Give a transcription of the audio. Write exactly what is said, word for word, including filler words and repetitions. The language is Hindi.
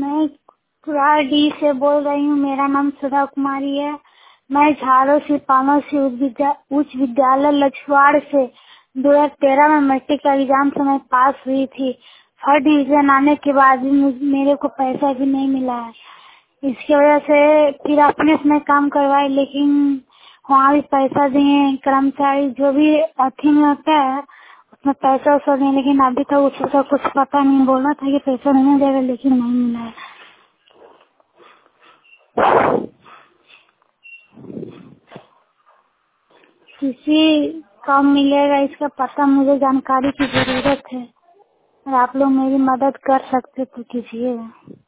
मैं कुराडी से बोल रही हूँ। मेरा नाम सुधा कुमारी है। मैं झाड़ू से पानोसी उच्च विद्या, उच्च विद्यालय लछवाड़ से दो हज़ार तेरह में मैट्रिक का एग्जाम से मैं पास हुई थी। फर्स्ट डिवीजन आने के बाद भी मुझ- मेरे को पैसा भी नहीं मिला है। इसकी वजह से फिर अपने से मैं काम करवाई, लेकिन वहाँ भी पैसा दिए, कर्मचारी जो भी अथी में होता है उसमें पैसा वैसा दिए, लेकिन अभी तक उसका कुछ पता नहीं। बोला था कि पैसा नहीं देगा, लेकिन नहीं मिला है। किसी कब मिलेगा इसका पता, मुझे जानकारी की जरूरत है। अगर आप लोग मेरी मदद कर सकते तो कीजिएगा।